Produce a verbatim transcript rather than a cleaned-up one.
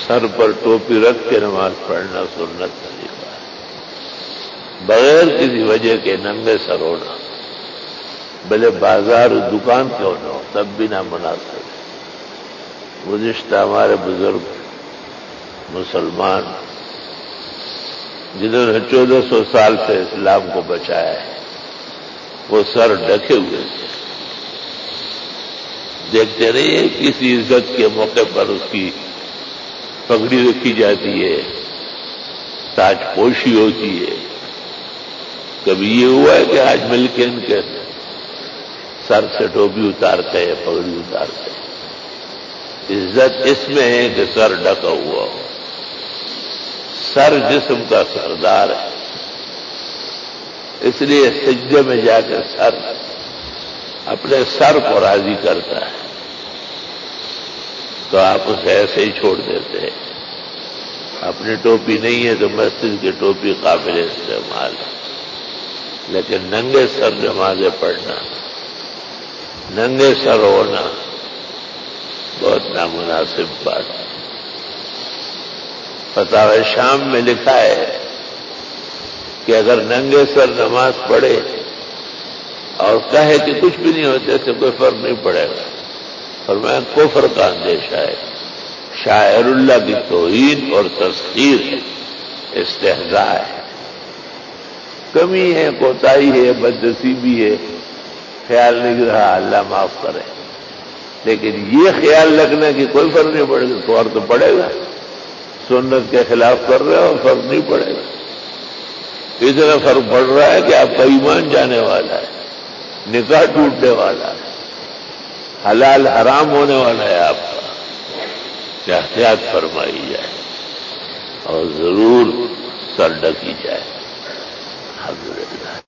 سر پر ٹوپی رکھ کے نماز پڑھنا سنت طریقہ ہے، بغیر کسی وجہ کے ننگے سر ہونا، بھلے بازار دکان کیوں نہ ہو تب بھی نامناسب ہے۔ گزشتہ ہمارے بزرگ مسلمان جنہوں نے چودہ سو سال سے اسلام کو بچایا ہے، وہ سر ڈھکے ہوئے تھے۔ دیکھتے رہیے کسی عزت کے موقع پر اس کی پگڑی رکھی جاتی ہے، تاج پوشی ہوتی ہے۔ کبھی یہ ہوا ہے کہ آج مل کے ان کے سر سے ٹوپی اتارتے ہیں، پگڑی اتارتے ہیں؟ عزت اس میں ہے کہ سر ڈھکا ہوا ہو۔ سر جسم کا سردار ہے، اس لیے سجدے میں جا کر سر اپنے سر کو راضی کرتا ہے، تو آپ اسے ایسے ہی چھوڑ دیتے ہیں۔ اپنی ٹوپی نہیں ہے تو مسجد کی ٹوپی قابل استعمال ہے، لیکن ننگے سر نمازیں پڑھنا، ننگے سر ہونا بہت نامناسب بات ہے۔ فتاوی شام میں لکھا ہے کہ اگر ننگے سر نماز پڑھے اور کہے کہ کچھ بھی نہیں ہوتے سے کوئی فرق نہیں پڑے گا، فرمایا کفر کا اندیشہ ہے، شاعر اللہ کی توہین اور تسخیر ہے، استہزاء ہے، کمی ہے، کوتاہی ہے، بدنصیبی ہے، خیال نہیں رہا، اللہ معاف کرے۔ لیکن یہ خیال رکھنا کہ کوئی فرق نہیں پڑے گا، فرق تو پڑے گا، سنت کے خلاف کر رہے ہو فرق نہیں پڑے گا۔ اتنا فرق پڑ رہا ہے کہ آپ کا ایمان جانے والا ہے، نکاح ٹوٹنے والا ہے، حلال حرام ہونے والا ہے آپ کا، کہ احتیاط فرمائی جائے اور ضرور سر ڈھکی جائے۔ الحمدللہ۔